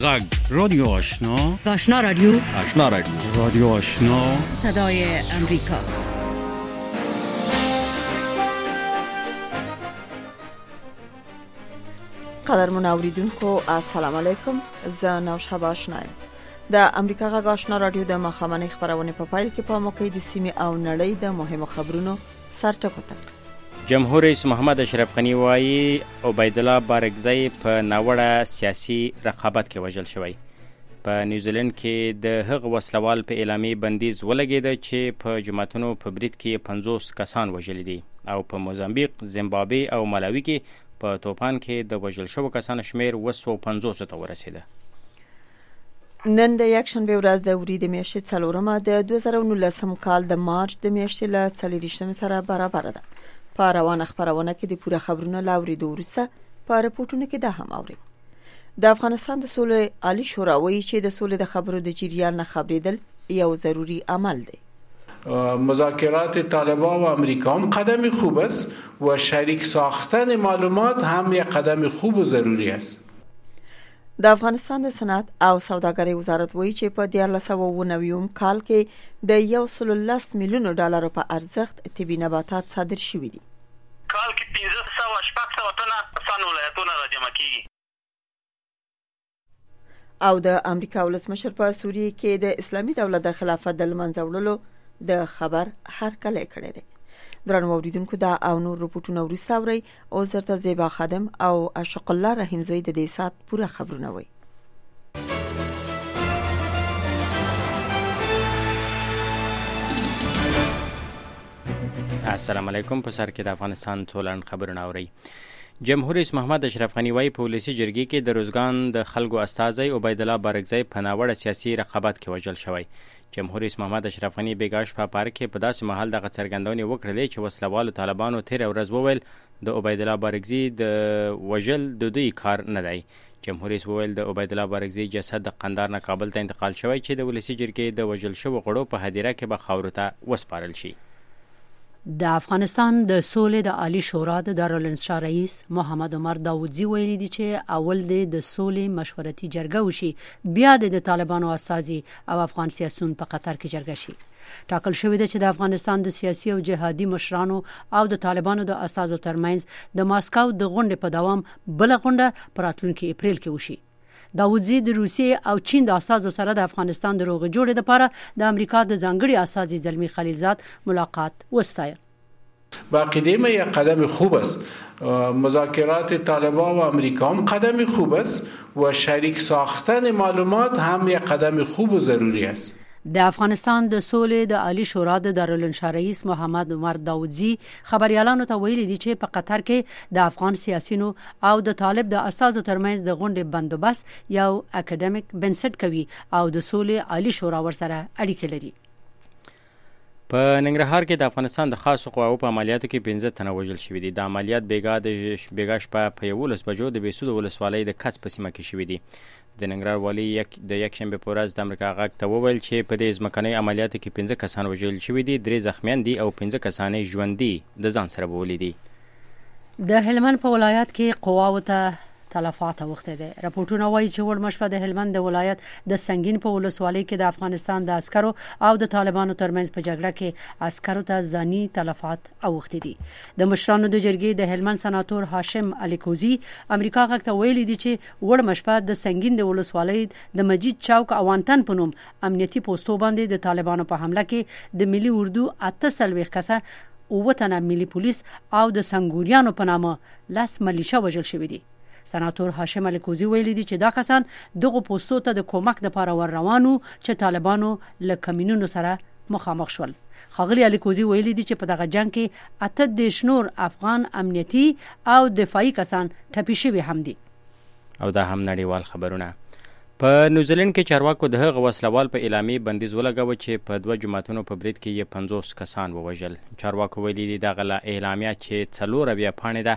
غږ رادیو آشنا، آشنا رادیو، آشنا رادیو، رادیو آشنا، صدای امریکا. قدرمن اوریدونکو السلام علیکم. زه نوشابه آشنایم. د امریکا غږ آشنا رادیو د مخامنۍ خبرونه په پایل کې په موقع د سیمې او نړۍ د مهمو خبرونو سرټکوته. جمهور رئیس محمد اشرف غنی وایي عبیدالله بارکزی په ناوړه سیاسي رقابت کې وژل شوی. په نیوزیلند کې د هغه وسلوال په اعلامي بندیز ولګېده چې په جماعتونو په برید کې 50 کسان وژل دي او په موزامبیق، زیمبابوې او ملاوي کې په توپان کې د وژل شوو کسانو شمیر 250 ته ورسېده. نن د یکشنبه ورځ د وریدې میاشتې 4مه د 2019 کال د مارچ د میاشتې له 40 سره برابر ده. په روانه خبرونه کې د پوره خبرونو لاوریدو وروسته په رپورټونو کې دا هم اوري. د افغانستان د سولې عالی شورا وایي چې د سولې د خبرو د جریان نه خبرېدل یو ضروری عمل دی. مذاکرات طالبان و امریکا هم قدم خوب است و شریک ساختن معلومات هم یک قدم خوب و ضروری است. د افغانستان د صنعت او سوداګرۍ وزارت وایي چې په 2019 کال کې د 110 میلیون ډالر په ارزښت طبي نباتات صادر شوي دي. کال کې 1500 ټنه سن ولایتونه راجمع کیږي. او د امریکا ولسمشر په سوریه کې د اسلامي دولت د خلافت د لمنځه وړلو د خبر هرکلی کړی دی. درنو اوریدونکو دا او نور رپورټونه وروسته اورئ. او زرته زیبا خادم او اشق الله رحیم زوی د دې سات پوره خبرونه وایي. السلام علیکم. په سر کې د افغانستان ټولن خبرونه اورئ. جمهور رئیس محمد اشرف غنی وایي په ولسي جرګې کې د روزګان د خلکو استازی عبیدالله بارکزی په ناوړه سیاسي رقابت کې وژل شوی. جمهور رئیس محمد اشرف غنی بیګاش په پارک کې په داسې محل دغه څرګندونې وکړلې چې وسلوالو طالبانو تیر ورځ وویل د عبیدالله بارکزی د وژل د دوی کار نه دی. جمهور رئیس وویل د عبیدالله بارکزی جسد د قندهار نه کابل ته انتقال شوی چې د ولسي جرګې د وژل شوو غړو په هدیره کې به خاورو ته وسپارل شي. د افغانستان د سولې د عالی شورا د دارالانشا رئیس محمد عمر داودزی ویلي دي چې اول د سولې مشورتي جرګه وشي، بیا د طالبانو استازي او افغان سیاسيون په قطر کې جرګه شي. ټاکل شوی دی چې د افغانستان د سیاسي او جهادي مشرانو او د طالبانو د استازو ترمنځ د ماسکو د غونډې په دوام بل غونډه په راتلونکي اپریل کې وشي. داودزی د روسیې او چین د اساسو سره د افغانستان د روغ جوړې لپاره د امریکا د ځانګړي اساسي زلمی خلیلزاد ملاقات وستایه. باقی ما یک قدم خوب است. مذاکرات طالبان و امریکا هم قدم خوب است و شریک ساختن معلومات هم یک قدم خوب و ضروری است. د افغانستان د سولې د عالی شورا د دارالانشا رئیس محمد عمر داودزی خبريالانو ته ویلي دي چې په قطر کې د افغان سیاسيونو او د طالب د اساسو ترمنځ د غونډې بندوبست یو اکیډمیک بنسټ کوي او د سولې عالی شورا ورسره اړیکې لري. په ننګرهار کې د افغانستان د خاصو قواو په عملیاتو کې 15 تنه وژل شوي دي. د عملیات بیګا شپه په 11 بجو د بیسود ولسوالۍ د کڅ په سیمه کې شوي دي. د ننګرهار والي د یکشنبه په ورځ د امریکا غږ ته وویل چې په دې ځمکنۍ عملیاتو کې 15 کسان وژل شوي دي، 3 زخمیان دي او 15 کسان ژوندي د ځان سره بولی دي. د هلمند په ولایت کې قواو ته تلفات وخته ده. راپورټونه وایي چې ولمشفه د هلمند د ولایت د سنگین په ولسوالۍ کې د افغانستان د عسکرو او د طالبانو ترمنځ په جګړه کې عسکرو ته ځاني تلفات اوخته دي. د مشرانو د جرګې د هلمند سناتور هاشم علي کوزي امریکا غږ ته ویلي دي چې ولمشفه د سنگین د ولسوالۍ د مجید چوک او وانتن په نوم امنیتي پوسټو باندې د طالبانو په حمله کې د ملي اردو 38 کسه او وطن ملي پولیس او د سنگوریانو په نامه لاس ملیشه وژل شوی دي. سناتور هاشم علي کوزي ویلي دي چې دا کسان دغه پوسټو ته د کومک لپاره ور روانو چې طالبانو له کمینونو سره مخامخ شول. خاغلی علي کوزي ویلي دي چې په دغه جنگ کې 8 نور افغان امنیتي او دفاعي کسان ټپي شوي هم دي. او دا هم نړیوال خبرونه. په نیوزیلند کې چارواکو د هغه وسلوال په اعلامي بندیز ولګاوه چې په 2 جماعتونو په برید کې 50 کسان ووژل. چارواکو ویلي دي دغه اعلامیه چې 4 پاڼې ده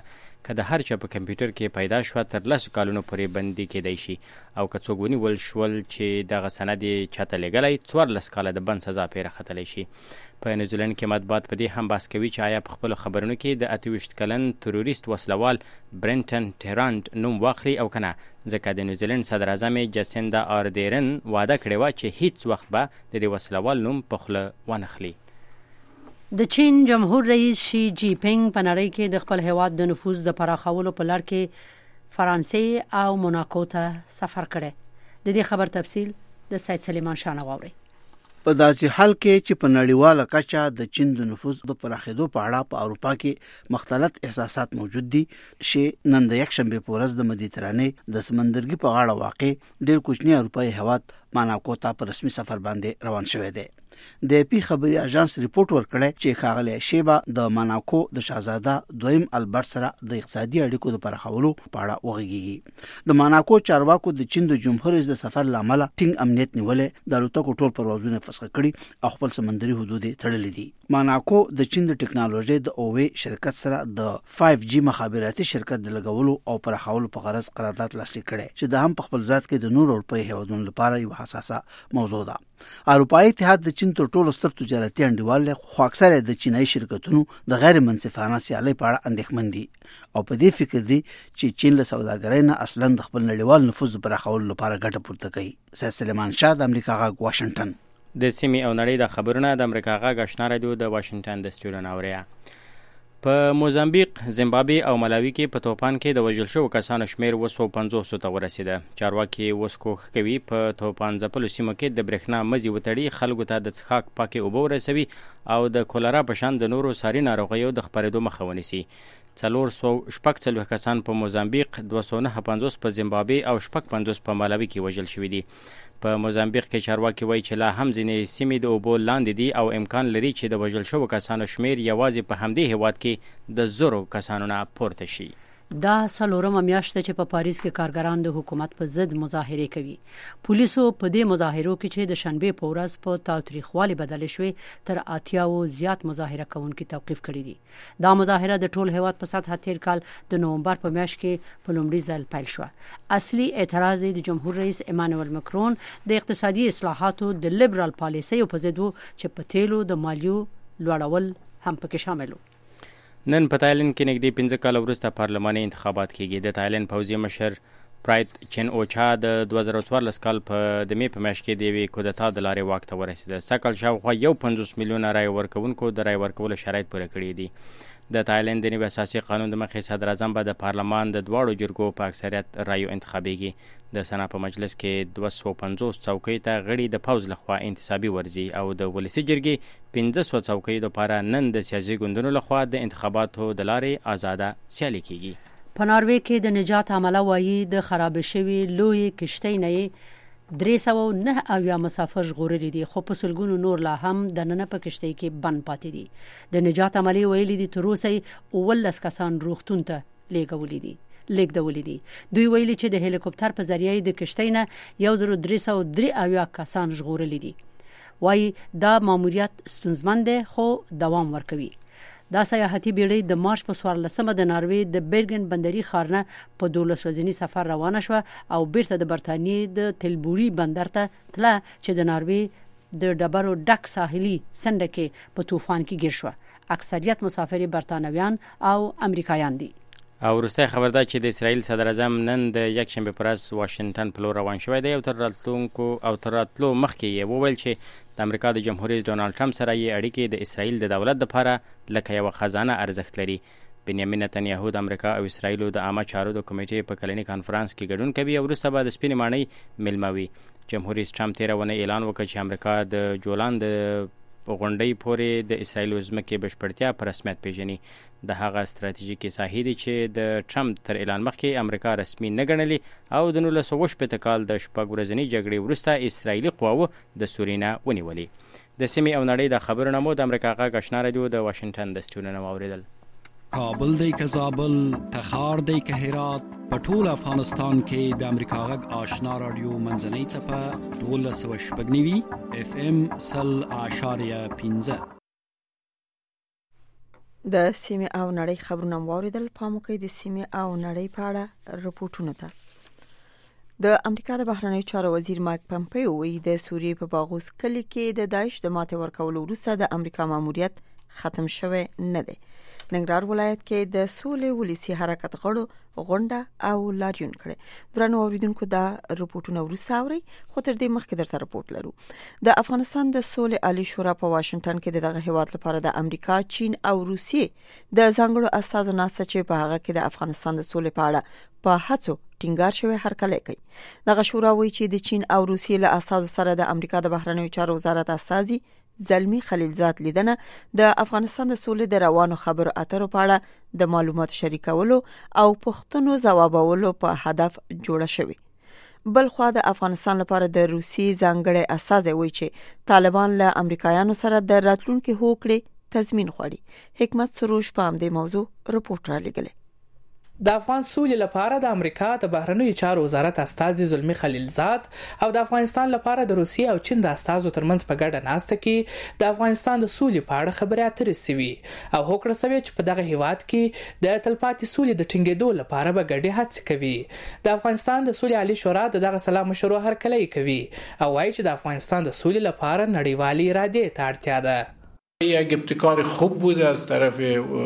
که د هر چا په کمپیوټر کې پیدا شوه تر 10 کالونو پورې بندي کېدی شي او که څوک ونیول شول چې دغه سند یې چاته لیږلی 14 کاله د بند سزا پرې راختلی شي. په نیوزیلند کې مطبوعات په دې هم بحث کوي چې آیا په خپلو خبرونو کې د 28 کلن تروریست وسلوال برنټن ټیرانډ نوم واخلي او که نه، ځکه د نیوزیلند صدر اعظم جسیندا آردرن وعده کړې وه چې هیڅ وخت به د دې وسلوال نوم په خوله ونخلي. د چین جمهور رئیس شي جی پینګ په نړۍ کې د خپل هیواد د نفوذ د پراخولو په لړ کې فرانسې او موناکو ته سفر کړی. د دې خبر تفصیل د سید سلیمان شاه واوري. په داسې حال کې چې په نړیواله کچه د چین د نفوذ د پراخېدو په اړه په اروپا کې مختلف احساسات موجود دي چې نن د یکشنبه په ورځ د مدیترانې د سمندرګي په غاړه واقع ډېر کوچنی اروپایي هیواد موناکو ته په رسمي سفر باندې روان شوی دی. د پی خبري اژانس ریپورت ورکړی چې ښاغلی شیبا د موناکو د شاهزاده دویم البرت سره د اقتصادي اړیکو د پراخولو په اړه وغږیږي. د موناکو چارواکو د چین د جمهور رئیس د سفر لامل ټینګ امنیت نیولې، د الوتکو ټول پروازونه فسخ کړي او خپل سمندري حدود تړلې دي. موناکو د چین د ټکنالوژي د اووي شرکت سره د 5G مخابراتي شرکت د لګولو او پراخولو په غرض قرارداد لاسلیک کړي چې د هم په خپل ذات کې د نور اروپایي هیوادونو لپاره یو حساسه موضوع ده. اروپایي اتحاد د چین تر ټولو ستر تجارتي انډیوال دی، خو اکثره د چینایي شرکتونو د غیر منصفانه سیالۍ په اړه اندېښمن دي او په دې فکر دي چې چین له سوداګرۍ نه اصلا د خپل نړیوال نفوذ پراخولو لپاره ګټه پورته کوي. سید سلیمان شاه، د امریکا غږ، واشنگټن. د سیمې او نړۍ د خبرونه د امریکا غږ آشنا رادیو د واشنگټن د سټوډیو نه اوري. په موزامبیق، زیمبابوې او ملاوي کې په توپان کې د وژل شوو کسانو شمیر 250 ته ورسېده. چارواکي اوس کوښښ کوي په توپان ځپلو سیمو کې د برېښنا مزي وتړي، خلکو ته د څښاک پاکې اوبه ورسوي او د کولرا په شان د نورو ساري ناروغیو د خپرېدو مخه ونیسي. 446 کسان په موزامبیق، 259 په زیمبابوې او 55 په ملاوي کې وژل شوي دي. په موزامبیق کې چارواکي وایي چې لا هم ځینې سیمې د اوبو لاندې دي او امکان لري چې د وژل شوو کسانو شمیر یوازې په همدې هیواد کې د زرو کسانو نه پورته شي. دا څلورمه میاشت چې په پاریس کې کارګران د حکومت په ضد مظاهره کوي. پولیسو په دې مظاهرو کې چې د شنبه په ورځ په تاوتریخوالي بدل شوی تر 80 زیات مظاهره کوونکي توقیف کړي دي. دا مظاهره د ټول هیواد په سطح تیر کال د نومبر په میاشت کې په لومړي ځل پیل شو. اصلي اعتراض د جمهور رئیس ایمانوئل مکرون د اقتصادي اصلاحاتو د لیبرال پالیسۍ په ضد چې په تیلو د مالیو لوړول هم پکې شامل وو. نن په تایلند کې نږدې 15 کال وروسته پارلماني انتخابات کېږي. د تایلند پوځي مشر پرایت چین اوچا د 2014 کال په د می په میاشت کې د یوې کودتا د لارې واک ته ورسېده. سږ کال شاوخوا 50 میلیونه رایې ورکوونکو د رایې ورکولو شرایط پوره کړي دي. د تایلند د نوي اساسي قانون د مخې صدر اعظم به د پارلمان د دواړو جرګو په اکثریت رایو انتخابیږي. د سنا په مجلس کې 250 څوکۍ ته غړي د پوځ لخوا انتصابي ورزي او د ولسي جرګې 500 څوکۍ لپاره نن د سیاسي ګوندونو لخوا د انتخاباتو د لارې آزاده سیالي کیږي. په ناروې کې د نجات عمله وایي د خراب شوی لوی کشتۍ نه 309 مسافر ژغورلي دي، خو په سلګونو نور لا هم د نن په کشتۍ کې بند پاتې دي. د نجات عملي ویلي دي تر اوسه 19 کسان روغتون ته لیږدولي دي. دوی ویلي چې د هلیکوپټر په ذریعه د کشتۍ نه 1303 کسان ژغورلي دي. وایي دا ماموریت ستونزمن دی خو دوام ورکوي. دا سیاحتي بیړۍ د مارچ په 14مه د ناروې د بیرګن بندري ښار نه په 12 ورځني سفر روانه شوه او بیرته د برتانیې د تلبوري بندر ته تله چې د ناروې د ډبرو ډک ساحلي څنډه کې په طوفان کې ګیر شوه. اکثریت مسافر برتانویان او امریکایان دي. او وروستی خبر دا چې د اسرائیل صدر اعظم نن د یکشنبه پر ورځ واشنگټن په لور روان شوی دی او تر راتلو مخکې یې وویل چې د امریکا د جمهور رئیس ډونالډ ټرمپ سره یې اړیکې د اسرائیل د دولت لپاره لکه یوه خزانه ارزښت لري. بنیامین نتنیاهو د امریکا او اسرائیلو د عامه چارو د کمیټې په کلني کانفرنس کې ګډون کوي او وروسته به د سپینې ماڼۍ میلمه وي. جمهور رئیس ټرمپ تېره اونۍ اعلان وکړ چې امریکا د جولان د غونډۍ پورې د اسرائیلو ځمکې بشپړتیا په رسمیت پیژني. د هغه ستراتیژیکې ساحې دي چې د ټرمپ تر اعلان مخکې امریکا رسمي نه ګڼلي او د 1960 کال د 6 ورځنۍ جګړې وروسته اسرائیلي قواوو د سوري نه ونیولې. د سیمې او نړۍ د خبرونه مو د امریکا غږ آشنا رادیو د واشنگټن د سټوډیو نه واوریدل. کابل دی که زابل، تخار دی که هرات، په ټول افغانستان کې د امریکا غږ آشنا رادیو منځنۍ څپه 12.9 FM 100.15. د سیمه او نړۍ خبرونه واوریدل. پاموکي د سیمه او نړۍ په اړه رپورټونه ته. د امریکا د بهرنیو چارو وزیر مایک پمپیو وایي د سوریې په باغوس کلی کې د داعش د ماتې ورکولو وروسته د امریکا ماموریت ختم شوی نه دی. ننګرهار ولایت کې د سولې ولسی حرکت غړو غونډه او لاریون کړي. درنو اوریدونکو دا رپورټونه ورسره اوري، خو تر دې مخکې درته رپورټ لرو. د افغانستان د سولې عالی شورا په واشنگټن کې دغه هیواد لپاره د امریکا، چین او روسیې د ځانګړو استازو ناسته چې په هغه کې د افغانستان د سولې په اړه په هڅو ټینګار شوی هرکلی کوي. دغه شورا وایي چې د چین او روسیې له استازو سره د امریکا د بهرنیو چارو وزارت استازي زلمی خلیلزاد لیدنه د افغانستان د سولې د روانو خبرو اترو په اړه د معلوماتو شریکولو او پوښتنو ځوابولو په هدف جوړه شوې. بل خو د افغانستان لپاره د روسي ځانګړي استازي وایي چې طالبان له امریکایانو سره د راتلونکو هوکړې تضمین غواړي. حکمت سروش په همدې موضوع رپورټ را لګلې. د افغان سولې لپاره د امریکا د بهرنیو چارو وزارت استازي زلمی خلیلزاد او د افغانستان لپاره د روسیې او چین د استازو ترمنځ په ګډه ناسته کې د افغانستان د سولې په اړه خبرې اترې شوې او هوکړه شوې چې په دغه هیواد کې د تلپاتې سولې د ټینګېدو لپاره به ګډې هڅې کوي. د افغانستان د سولې عالی شورا دغه سلا مشروع هرکلی کوي او وایي چې د افغانستان د سولې لپاره نړیوالې ارادې ته اړتیا ده. یک ابتکار خوب بود از طرف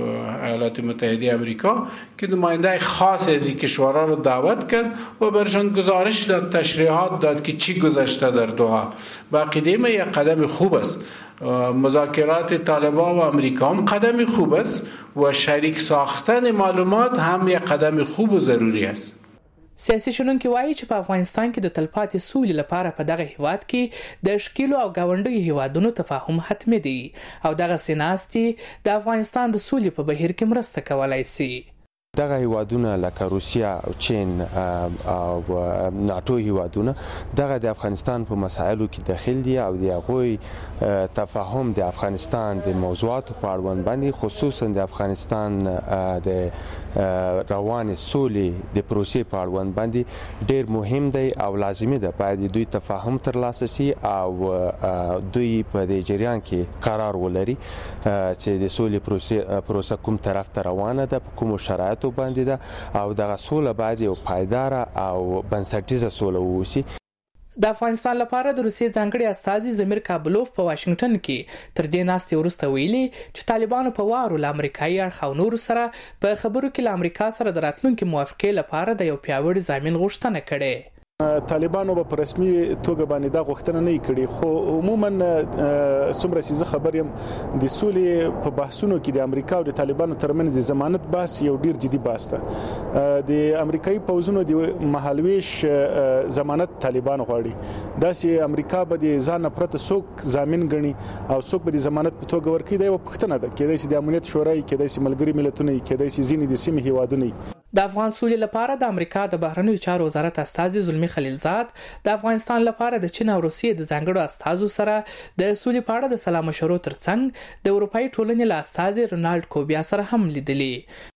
ایالات متحده آمریکا که نماینده خاص از این کشورها رو دعوت کرد و برشان گزارش داد، تشریحات داد که چی گذشته در دوحه. با عقیده من یک قدم خوب است. مذاکرات طالبان و امریکا هم قدم خوب است و شریک ساختن معلومات هم یک قدم خوب و ضروری است. سیاسي شنونکي وایي چې په افغانستان کې د تلپاتې سولې لپاره په دغه هیواد کې د ښکیلو او ګاونډیو هیوادونو تفاهم حتمي دی او دغه سیناستي د افغانستان د سولې په بهیر کې مرسته کولای شي. دغه هیوادونه لکه روسیا او چین او ناتو هیوادونه دغه د افغانستان په مسایلو کې داخل دي او د هغوی تفاهم د افغانستان د موضوعاتو په اړوند باندې خصوصا د افغانستان د روان سولې د پروسې په اړوند باندې ډیر مهم دی او لازمي ده باید دوی تفاهم ترلاسه شي او دوی په دې جریان کې قرار ولري چې د سولې پروسه کوم طرف ته روانه ده، په کوم شرایطو باندې ده او دغه سوله باید یو پایدار او بنسټیزه سوله ووسی. د افغانستان لپاره د روسیې ځانګړي استازي زمیر کابلوف په واشنگټن کې تر دې ناستې وروسته ویلي چې طالبانو په وارو له امریکایي اړخ او نورو سره په خبرو کې له امریکا سره د راتلونکي موافقې لپاره د یو پیاوړي ضامن غوښتنه کړې. طالبانو په رسمي توګه باندې دا غوښتنه نه کړې، خو عموما څومره چې خبر یم د سولې په بحثونو کې د امریکا او د طالبانو ترمنځ ضمانت بحث یو ډیر جدي بحث ده. د امریکایي پوځونو د مهالويش ضمانت طالبان غواړي. دا چې امریکا به د ځان پرته څوک ضامن ګڼي او څوک به د ضمانت په توګه ورکړي دا یو پوښتنه ده. کېدای شي د امنیت شورای، کېدای شي ملګري ملتونه، کېدای شي ځینې د سیمې هیوادونه. د افغان سولې لپاره د امریکا د بهرنیو چارو وزارت استازي زلمی خلیلزاد د افغانستان لپاره د چین او روسیې د ځانګړو استازو سره د سولې په اړه د سلا مشورو ترڅنګ د اروپאי ټولنې له استازي رونالډ کوبیا سره هم لیدلې.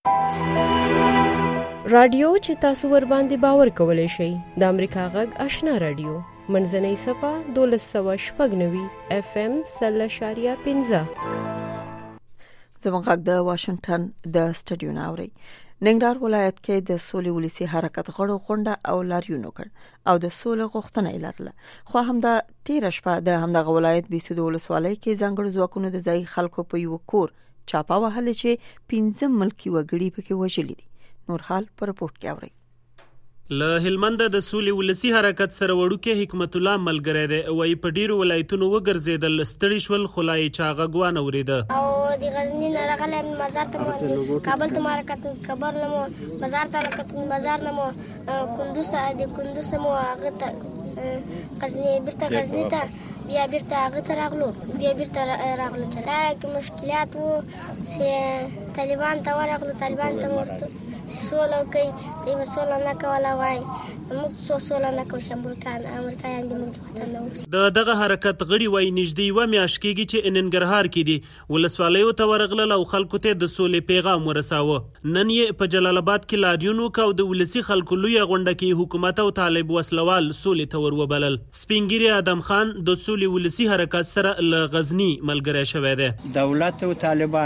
رادیو چې تاسو ور باندې باور کولای شئ د امریکا غږ آشنا رادیو منځنۍ صفه 1290 FM 0.15 زموږ غږ د واشنگټن د سټډیو ناوړي. ننګرهار ولایت کې د سولې ولسی حرکت غړو غونډه او لاریون وکړ او د سولې غوښتنه یې لرله. خو همدا تیر شپه د همدغه ولایت بیسود ولسوالۍ کې ځانګړو ځواکونو د ځای خلکو په یو کور چاپه وهلې چې 15 ملکی وګړي پکې وژلي دي. نور حال پر رپورټ کې اوري. له هلمند د سولې ولسی حرکت سره وړوکې حکمت الله ملګری دی وای په ډیرو ولایتونو وګرځیدل ستړي شول خلای چاغه غوان اوریده او د غزنی نه راغلم مزار ته کابل ته حرکت خبر نمو بازار ته حرکت بازار نمو کندوز مو هغه ته غزنی برته غزنی ته بیا بیرته هغه ته راغلو چې لکه مشکلات وو چې طالبان ته ورغلو طالبان ته ورته سوله کوي دوی سوله نه کوله وای موږ سوله نه کوو امریکایان دې موږ وطن نه دغه حرکت غړي وای نږدې و میاشت کېږي چې ننګرهار کې دي ولسوالیو ته ورغلل او خلکو ته د سولې پیغام ورساوه. نن یې په جلال آباد کې لاریون وکاو د ولسی خلکو لوی غونډه کې حکومت او طالب وسلوال سولې ته وروبلل. سپینګری ادم خان د سولې ولسی حرکت سره له غزنی ملګری شوی دی. دولت او طالبان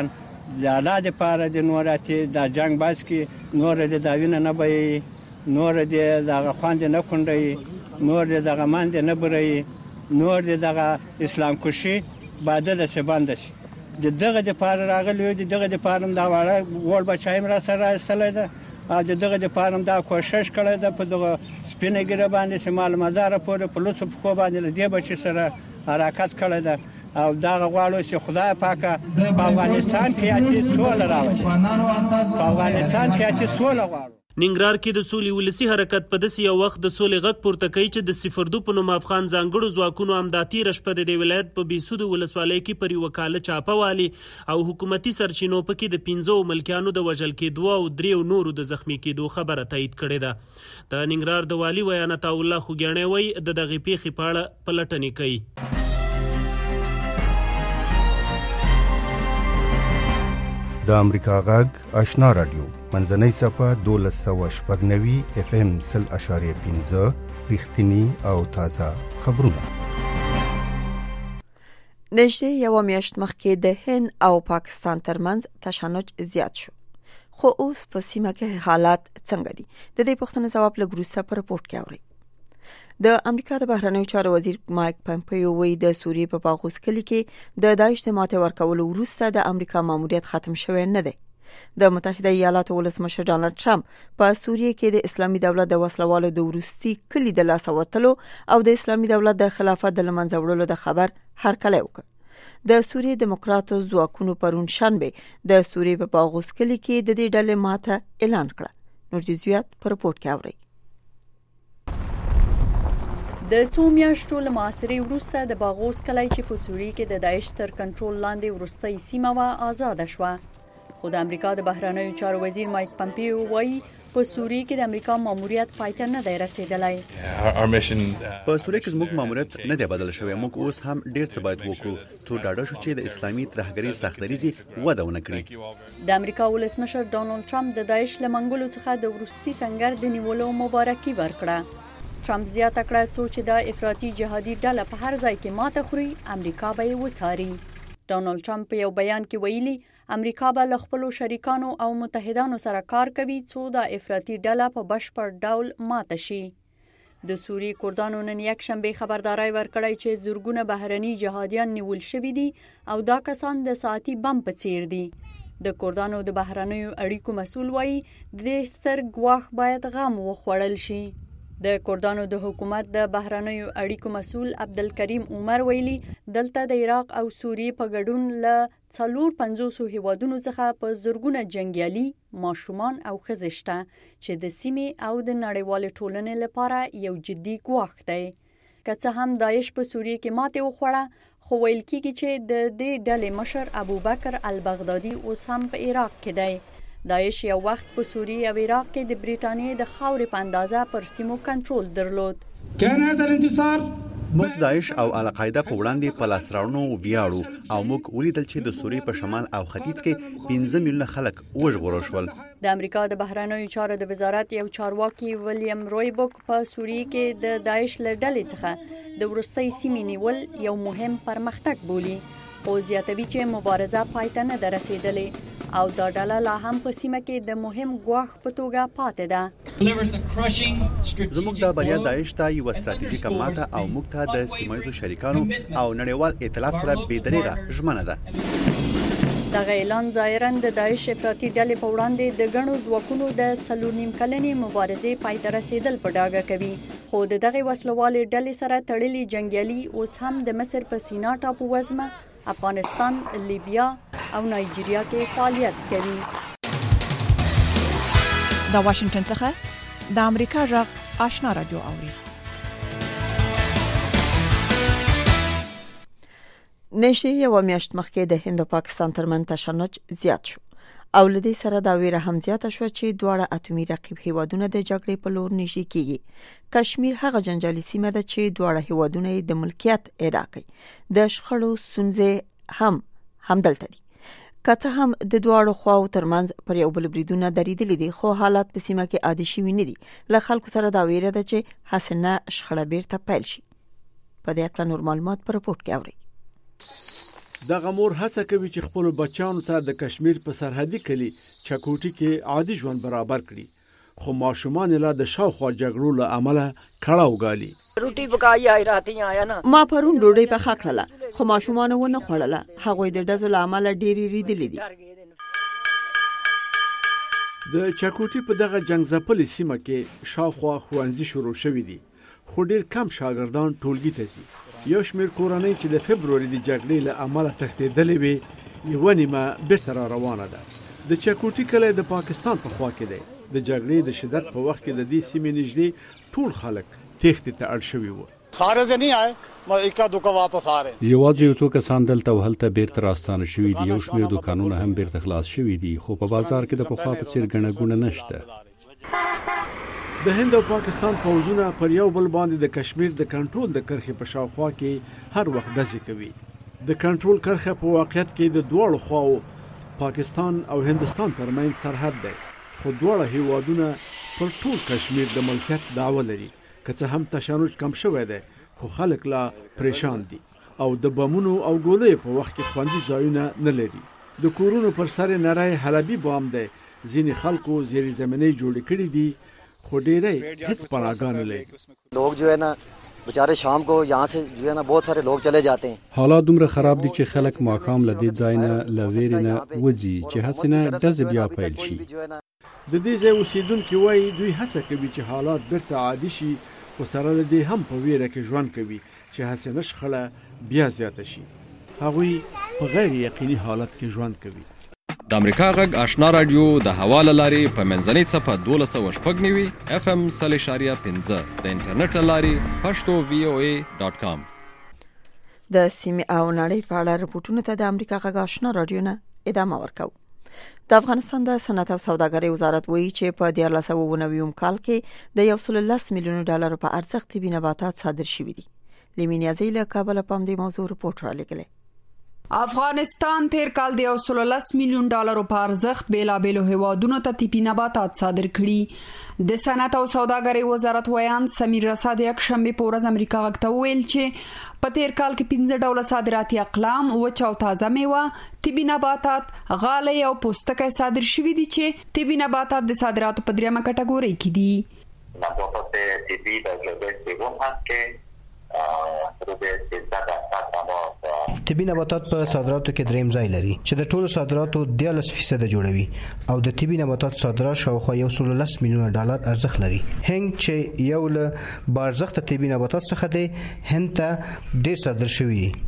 د الله لپاره د نوراتي د جنگ باز کې نور د داوینه نه بي نور د دغه خواند نه کونډي نور د دغه ماند نه بري نور د دغه اسلام کوشي بعد د سباند شي دغه د پاره راغلی دغه د پاره دا وړه ول بچایم را سره استلای ده او دغه د پاره دا کوشش کړی ده په دغه سپینګره باندې شمال مدار پورې په لوڅ په باندې د بچی سره حرکت کړی ده او دا غواړو چې خدای پاکه په افغانستان کې اته سول راوړي په افغانستان کې اته سول غواړو. ننګرهار کې د سولې ولسی حرکت په داسې یو وخت د سولې غږ پورته کوي چې د 02 په نوم افغان ځانګړو ځواکونو امداتي رشپه د ولایت په بیسود ولسوالۍ کې پر وکاله چاپوالي او حکومتي سرچینو پکې د 15 ملکیانو د وژل کېدو او 3 نورو د زخمی کېدو خبره تایید کړې ده. د ننګرهار د والي ویانت الله خوګیاڼی وایي د دغې پیښې په اړه پلټنې کوي. د امریکا غږ آشنا رادیو منځنۍ صفه 1290 اف ام 0.15 رښتینی او تازه خبرونه. نږدې یو میاشت مخکې د هند او پاکستان ترمنځ تشنج زیات شو. خو اوس په سیمه کې حالات څنګه دي؟ د دې پوښتنې ځواب له ګروسا په رپورت کې اوري. د امریکا د بهرنیو چارو وزیر مایک پامپیو وایي د سوریې په باغوس کلي کې د داعش د ماته ورکولو وروسته د امریکا ماموریت ختم شوی نه دی. د متحده ایالاتو ولسمشر ډانلډ ټرمپ په سوریې کې د اسلامي دولت د وسلوالو د وروستي کلي د لاس وتلو او د اسلامي دولت د خلافت د لمنځه وړلو د خبر هرکلی وکړ. د سوریې دیموکراتو ځواکونو پرون شنبه د سوریې په باغوس کلي کې د دې ډلې ماته اعلان کړ. نور جزئیات په رپورت کې اورئ. د څو میاشتو له محاصرې وروسته د باغوس کلی چې په سوریې کې د داعش تر کنټرول لاندې وروستۍ سیمه وه آزاده شوه. خو د امریکا د بهرنیو چارو وزیر مایک پامپیو وایي په سوریې کې د امریکا ماموریت پای ته نه دی رسیدلی. په سوریې کې زموږ ماموریت نه دی بدل شوی. موږ اوس هم ډیر څه باید وکړو تر ډاډه شو چې د اسلامي ترهګرۍ سختدریزي وده ونه کړي. د امریکا ولسمشر ډانلډ ټرمپ د داعش له منګولو څخه د وروستي سنگر د نیولو مبارکي ورکړه. ټرمپ زیاته کړه څو چې د افراطي جهادي ډله په هر ځای کې ماته خوري امریکا به یې وڅاري. ډانلډ ټرمپ په یو بیان کې ویلي امریکا به له خپلو شریکانو او متحدانو سره کار کوي څو د افراطي ډله په بشپړ ډول ماته شي. د سوریې کردانو نن یکشنبه خبرداري ورکړی چې زورګونه بهرني جهادیان نیول شوي دي او دا کسان د ساعتي بم په څیر دي. د کردانو د بهرنیو اړیکو مسؤل وایي د ستر ګواښ باید غم وخوړل شي. د کردانو د حکومت د بهرنیو اړیکو مسؤل عبدالکریم عمر ویلي دلته د عراق او سوریې په ګډون له 450 هیوادونو څخه په زورګونه جنگیالي ماشومان او ښځې شته چې د سیمې او د نړیوالې ټولنې لپاره یو جدي ګواښ دی. که څه هم داعش په سوریې کې ماتې وخوړه خو ویل کېږي چې د دې ډلې مشر ابوبکر البغدادي اوس هم په عراق کې دی. داعش یو وخت په سوریې او عراق کې د بریټانیې د خاورې په اندازه پر سیمو کنټرول درلود. موږ داعش او القاعده په وړاندې په لاس راوړنو ویاړو او موږ ولیدل چې د سوریې په شمال او ختیځ کې 15 میلیونه خلک وژغورل شول. د امریکا د بهرنیو چارو د وزارت یو چارواکي ویلیام رویبوک په سوریې کې د داعش له ډلې څخه د وروستۍ سیمې نیول یو مهم پرمختګ بولي. خو زیاتوي چې مبارزه پای ته نه ده رسیدلې او دا ډله لا هم په سیمه کې د مهم ګواښ په توګه پاتې ده. زموږ د بریا داعش ته یو ستراتیژیکه ماته او موږ ته د سیمایي شریکانو او نړیوال ائتلاف سره بېدریغه ژمنه ده. دغه اعلان ظاهراً د داعش افراطي ډلې په وړاندې د ګڼو ځواکونو د 4.5 کلنې مبارزې پای ته رسیدل په ډاګه کوي. خو د دغه وسلوالې ډلې سره تړلي جنگیالي اوس هم د مصر په سینا ټاپو وزمه افغانستان، لیبیا او نایجیریا کې فعالیت کوي. د واشنگټن څخه د امریکا غږ آشنا رادیو اوري. نشي یو میاشت مخکې د هند او پاکستان ترمنځ تشنج زیات شو او لدې سره دا ویره هم زیاته شو چې دواړه اتومي رقیب هیوادونه د جګړې په لور نږدې کیږي. کشمیر هغه جنجالي سیمه ده چې دواړه هیوادونه د ملکیت ادعا کوي. د شخړو ستونزې هم دلته دي. که څه هم د دواړو خواو ترمنځ پر یو بل بریدونه درېدلي دي خو حالات په سیمه کې عادي شوي نه دي. له خلکو سره دا ویره ده چې حسنه شخړه بیرته پیل شي. په دې اړه نور معلومات په رپورت کې اورئ. دغه مور هڅه کوي چې خپل بچیانو ته د کشمیر په سرحدي کلی چکوټي کې عادي ژوند برابر کړي، خو ماشومان لا د شاوخوا جګړو له امله کړهو غالي. روټي پکای راته آیا نه ما پرون ډوډۍ په خاکړه خو ماشومان ونه خوړله، هغه د ډزو له امله ډېری ریدلې دي. د چکوټي په دغه جنگ ځپلې سیمه کې شاوخوا ښوونځي شروع شوي دي، خو ډېر کم شاګردان ټولګي ته ځي. یو شمېر کورنۍ چې د فبروري د جګړې له امله تښتېدلې وې یوه نیمه بېرته را روانه ده. د چکوټي کلی د پاکستان په خوا کې دی. د جګړې د شدت په وخت کې د دې سیمې نږدې ټول خلک تېښتې ته اړ شوي وو. ساره نه آئے ما اکا دوکا واپس آ رہے یوازې یو څو کسان دلته او هلته بیرته راستانه شوي دي. یو شمېر دوکانونه هم بیرته خلاص شوي دي، خو په بازار کې د پخوا په څېر ګڼه ګوڼه نشته. د هند او پاکستان پوځونه پر یو بل باندې د کشمیر د کنټرول د کرښې په شاوخوا کې هر وخت ډزې کوي. د کنټرول کرښه په واقعیت کې د دواړو خواو پاکستان او هندستان ترمنځ سرحد دی، خو دواړه هیوادونه پر ټول کشمیر د ملکیت دعوه لري. که څه هم تشنج کم شوی دی، خو خلک لا پریشان دي او د بمونو او ګولیو په وخت کې خوندي ځایونه نه لري. د کورونو پر سر نری حلبي بام دی. ځینې خلکو زیر زمینۍ جوړې کړې دي، خو ډېری هیڅ پناهګاه نه لري. لوگ جو ہے نا बेचारे शाम को यहाँ से जो है ना बहुत सारे लोग चले जाते हैं. حالات دومره خراب دي چې خلک ماقام له دې ځای نه له ویرې نه وځي چې هسې نه ډزې بیا پیل شي. د دې ځای اوسېدونکي وایي دوی هڅه کوي چې حالات بیرته عادي شي، خو سره له دې هم په ویره کې ژوند کوي چې هسې نه شخړه بیا زیاته شي. هغوی په غیر یقیني حالت کې ژوند کوي. د امریکا غږ آشنا رادیو د حواله لارې په منځنۍ څپه 1290 FM 3.15 د انټرنیټ لارې pashto.voa.com. د سیمې او نړۍ په اړه رپورټونو ته د امریکا غږ آشنا رادیو نه ادامه ورکوو. د افغانستان د صنعت او سوداګرۍ وزارت وایي چې په 2019 کال کې د 110 میلیون ډالر په ارزښت طبي نباتات صادر شوي دي. لیمینیازي له کابل په دې موضوع رپورټ را لګلې. افغانستان تیر کال د 110 میلیون ډالر په ارزښت بیلابېلو هیوادونو ته طبي نباتات صادر کړي. د صنعت او سوداګرۍ وزارت ویان سمیر رساد یک شنبه په ورځ امریکا غږ ته ویل چې په تیر کال کې 15 ډوله صادراتي اقلام وچ او تازه میوه، طبي نباتات، غالۍ او پوستکی صادر شوي دي چې طبي نباتات د صادراتو په دریمه کټګورۍ کې دي. نباتات طبي در رتبه سوم هست که طبي نباتات په صادراتو کې دریم ځای لري چې د ټولو صادراتو 13% جوړوي او د طبي نباتات صادرات شاوخوا 110 میلیون ډالر ارزښت لري. هند چې یو له بارزښت طبي نباتات څخه دی، هند ته ډیر صادر شوی دي.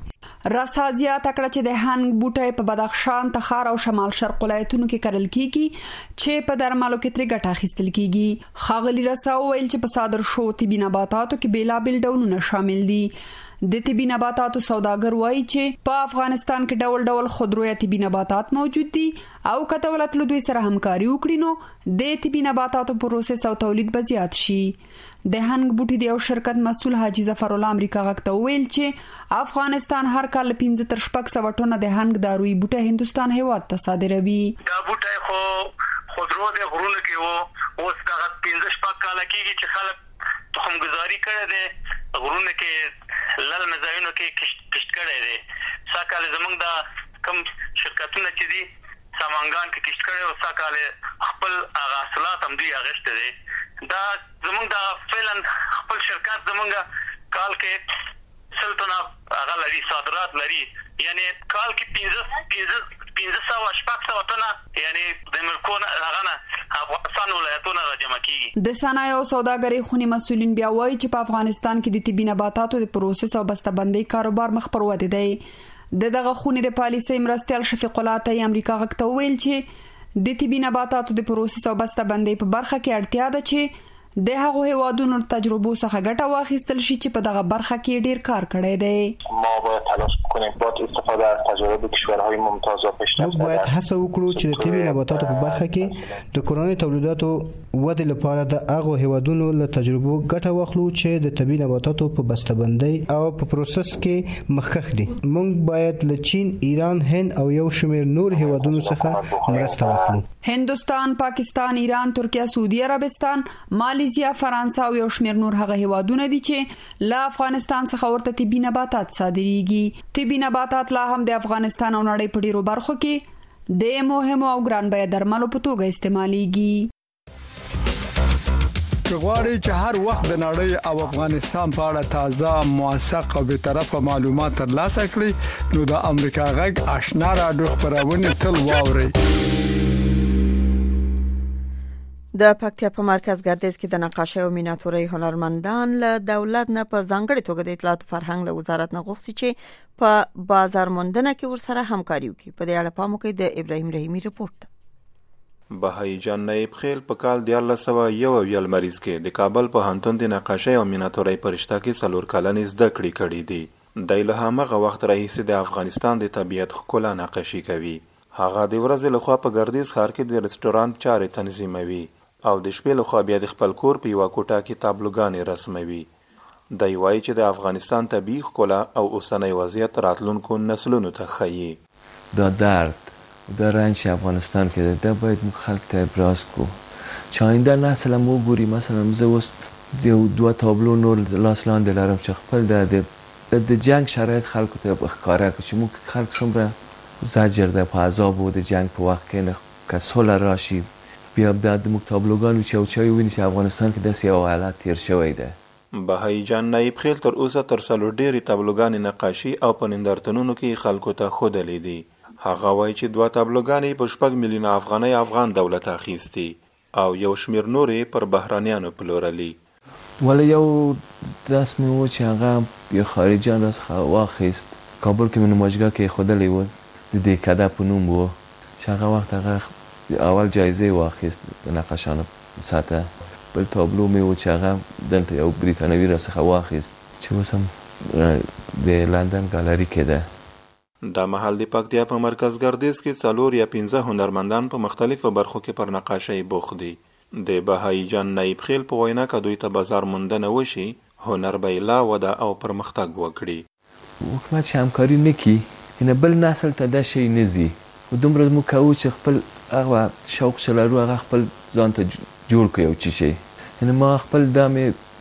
رسازیا تکړه چې د هنګ بوټي په بدخشان، تخار او شمال شرق ولایتونو کې کرل کیږي چې په درملو کې تر ګټه اخیستل کیږي. خاغلی رساو ویل چې په صادر شو طبي نباتاتو کې بیلابل ډولونه شامل دي. د طبي نباتاتو سوداګر وایي چې په افغانستان کې ډول ډول خودرویه طبي نباتات موجود دي او کته ولت له دوی سره همکاري وکړي نو د طبي نباتاتو پروسس او تولید به زیات شي. د هنګ بوټي د یو شرکت مسول حاجی ظفر الله امریکا غږ ته ویل چې افغانستان هر کال 15 تر 600 ټنه د هنګ داروي بوټي هندستان هیواد ته صادروي. دا بوټي خو خودرو د غرونو کې وو، اوس دا 15 کال کېږي چې خلک تخم گذاری کړي دي، غرونو کې لل مزاینو کې کشت کړي دي. ساکال زمونږ دا کم شرکتونه چې دي سامانګان کې کشت کړي او ساکال خپل حاصلات هم دی اغشته دي. دا زمونږ دا فعلا خپل شرکت زمونږ کال کې سلطنه هغه لري، صادرات لري، یعنی کال کې 1500 ټنه یعنی د ملکونو هغه نه افغانستان ولایتونه راجمع کیږي. د صنایع او سوداګرۍ خونی مسولین بیا وایي چې په افغانستان کې د طبي نباتاتو د پروسس او بسته‌بندۍ کاروبار مخ پر ودې دی. دغه خونی د پالیسۍ مرستیال شفیق الله ته امریکا غږ ته ویل چې د طبي نباتاتو د پروسس او بسته‌بندۍ په برخه کې اړتیا ده چې د هغو هیوادونو تجربو څخه ګټه واخیستل شي چې په دغه برخه کې ډیر کار کړی دی. ما باید تلاش کنیم با استفاده از تجارب کشورهای ممتاز و پیشرفته. موږ باید هڅه وکړو چې د طبي نباتاتو په برخه کې د کورنۍ تولیداتو ودې لپاره د هغو هیوادونو له تجربو ګټه واخلو چې د طبي نباتاتو په بسته‌بندۍ او په پروسس کې مخکښ دي. موږ باید له چین، ایران، هند او یو شمېر نور هیوادونو څخه مرسته واخلو. هندستان، پاکستان، ایران، ترکیه، سعودي عربستان، مالیزیا، فرانسه او یو شمېر نور هغه هیوادونه دي چې له افغانستان څخه ورته طبي نباتات صادریږي. طبي طبي نباتات لا هم د افغانستان او نړۍ په ډیرو برخو کې د مهمو او ګران بیه درملو په توګه استعماليږي. غواړئ چې هر وخت د نړۍ او افغانستان په اړه تازه، موثق او بیطرفه معلومات ترلاسه کړئ نو د امریکا غږ آشنا رادیو خبرونه تل واورئ. د پکتیا په مرکز ګردیز کې د نقاشۍ او میناتورۍ هنرمندان له دولت نه په ځانګړي توګه د اطلاعات فرهنګ له وزارت نه غوښتي چې په بازار موندنه کې ورسره همکاري وکړي. په دې اړه پام وکړئ د ابراهیم رحیمی رپورت. بهایی جان نایب خیل په کال 1901 مریض کې د کابل په هانتون د نقاشۍ او میناتورۍ پرشته کې 4 کلنې زده کړې کړې دي. د له هغه وخت راهیسې د افغانستان د طبیعت ښکلا نقاشي کوي. هغه د ورځې لخوا په ګردیز ښار کې د رستورانت چارې تنظیموي او د شپې لخوا بیا د خپل کور په یوه کوټه کې تابلوګانې رسموي. دی وایي چې د افغانستان طبیعي ښکلا او اوسنی وضعیت راتلونکو نسلونو ته ښیي. دا درد در رنج افغانستان کې ده باید موږ خلک ته ابراز کو چې آینده نسل هم وګوري. مثلا زه اوس دوه تابلو نور لاس لاندې لرم چې خپل د جنگ شرایط خلکو ته ښکاره کړو چې موږ خلک څومره زجر ده په عذاب و د جنگ په وخت کې نه که صلح راشي بیا د موږ تابلوګانو چوچای ویني چې افغانستان کې داسې یو حالت تیر شوی ده. بهایی جان نایب خیل تر اوسه تر 4 ډېرې تابلوګانې نقاشي او په نندارتونونو کې خلکو ته ښودلې دي. هغه وایي چې 2 تابلوګانې په 6 میلیونه افغانۍ افغان دولت اخیستي او یو شمیر نورې پر بهرانیانو پلورلي. ولی یو داس مې و چې هغه یو خارجیان راڅخه واخیست. کابل کې مې نمایشګاه کې ایښودلی و د دېکده په نوم و چې هغه وخت هغه اول جایزه واخیست د نقاشانو سطح. بل تابلو مې و چې هغه دلته یو بریتانوي راڅخه واخیست چې اوس هم د لندن ګالري کې ده. دا مهال د پکتیا په مرکز ګردیز کې 4 یا 15 هنرمندان په مختلفو برخو کې پر نقاشۍ بوخت دي. د بهایی جان نایب خیل په وینا که دوی ته بازار موندنه وشي هنر به لا وده او پرمختګ وکړي. حکومت چې همکاري نه کړي نو بل نسل ته دا شی نه ځي. دومره موږ کوو چې خپل هغه شوق چې لرو هغه خپل ځان ته جوړ کړو یو څه شي. ما خپل دا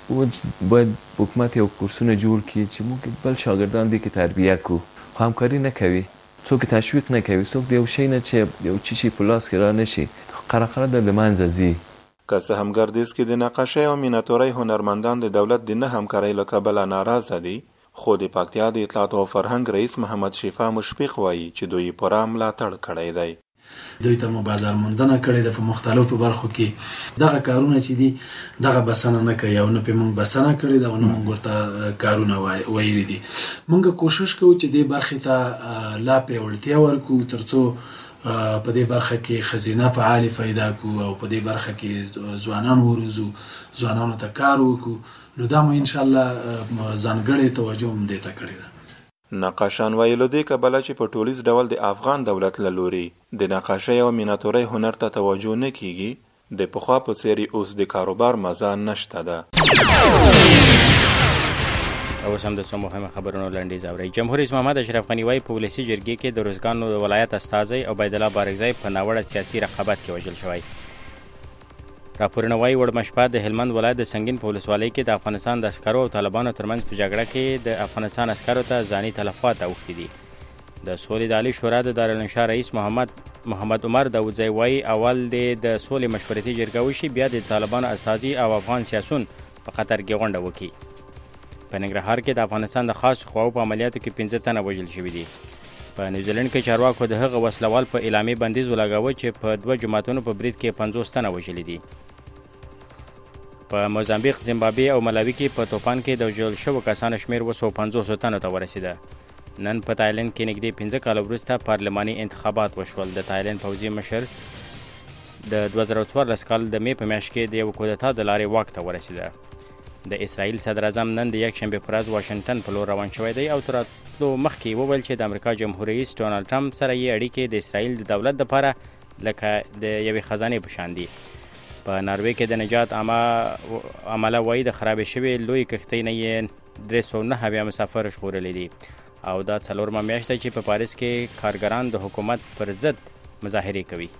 مې باید حکومت یو کورسونه جوړ کړي چې موږ بل شاګردان دې کې تربیه کړو. همکاری نکوي، څوک تشویق نکوي، څوک د یو شی نه چې یو چی په لاس کې را نشي قره د منځ ځي. که څه هم ګردیز کې د نقاشۍ او میناتورۍ هنرمندان د دولت د نه همکارۍ له کبله ناراضه دي، خو د پکتیا د اطلاعات او فرهنګ رئیس محمد شفا مشفق وایي چې دوی پوره ملاتړ کړی دی. دوی ته مو بازار موندنه کړې ده په مختلفو برخو کې. دغه کارونه چې دي دغه بسنه نه کوي او نه په موږ بسنه کړې ده او نه موږ ورته کارونه ویلي دي. موږ کوشش کوو چې دې برخې ته لا پیاوړتیا ورکړو ترڅو په دې برخه کې خزینه فعال پیدا کو او په دې برخه کې ځوانان وروزو، ځوانانو ته کار وکړو. نو دا مو ان شاء الله ځانګړې توجه هم دې ته کړې ده. نقاشان ویلو دی کبله چې په ټولیز ډول د افغان دولت له لوري د نقاشۍ او میناتورۍ هنر ته توجه نه کیږي، د پخوا په څېر اوس د کاروبار مزه نشته ده. اوس هم د څو مهمه خبرونو لنډیز اورئ. جمهور رئیس محمد اشرف غني وايي په ولسي جرګې کې د روزګان ولایت استازی عبیدالله بارکزی په ناوړه سیاسي رقابت کې وژل شوی. راپورونه وایي وړمه شپه د هلمند ولایت د سنگین په ولسوالۍ کې د افغانستان د عسکرو او طالبانو ترمنځ په جګړه کې د افغانستان عسکرو ته ځاني تلفات اوښتي دي. د سولې د عالي شورا د دارالانشا رئیس محمد عمر داودزی وایي اول د سولې مشورتي جرګه وشي بیا د طالبانو استازي او افغان سیاسون په قطر کې غونډه وکړي. په ننګرهار کې د افغانستان د خاص قواو په عملیاتو کې 15 تنه وژل شوي دي. په نیوزیلند کې چارواکو د هغه وسلوال په اعلامي بندیز ولګاوه چې په 2 جماعتونو په برید کې 50 تنه وژلي دي. په موزامبیق، زیمبابوې او ملاوي کې په توپان کې د وژل شوو کسانو شمېر 250 تنو ته ورسېده. نن په تایلند کې نږدې 15 کاله وروسته پارلماني انتخابات وشول. د تایلند پوځي مشر د 2014 کال د مې په میاشت کې د یو کودتا د لارې واک ته ورسېده. د اسرائیل صدر اعظم نن د یکشنبې په ورځ واشنګټن په لور روان شوی دی او تر راتلو مخکې وویل چې د امریکا جمهور رئیس ډونالډ ټرمپ سره یې اړیکې د اسرائیل د دولت لپاره لکه د یوې خزانې په شان دي. په ناروې کې د نجات عمله وایي د خرابې شوې لوی کښتۍ نه یې 309 مسافر ژغورلي دي او دا 4مه میاشت ده چې په پاریس کې کارګران د حکومت پر ضد مظاهرې کوي.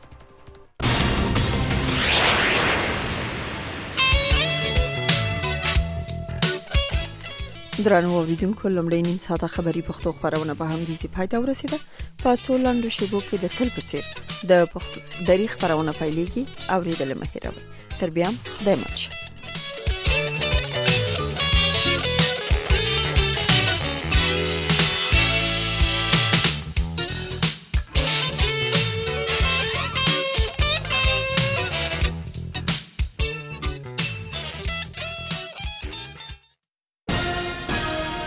درنو اوریدونکو لومړی نیم ساعته خبري پښتو خبرونه په هم دي پای ته ورسیده. په څو لاندو شیبو کې د تل په څیر د پښتو دری خبرونه پیلېږي. اوریدل مه هېروئ. تر بیا خدای مل شه.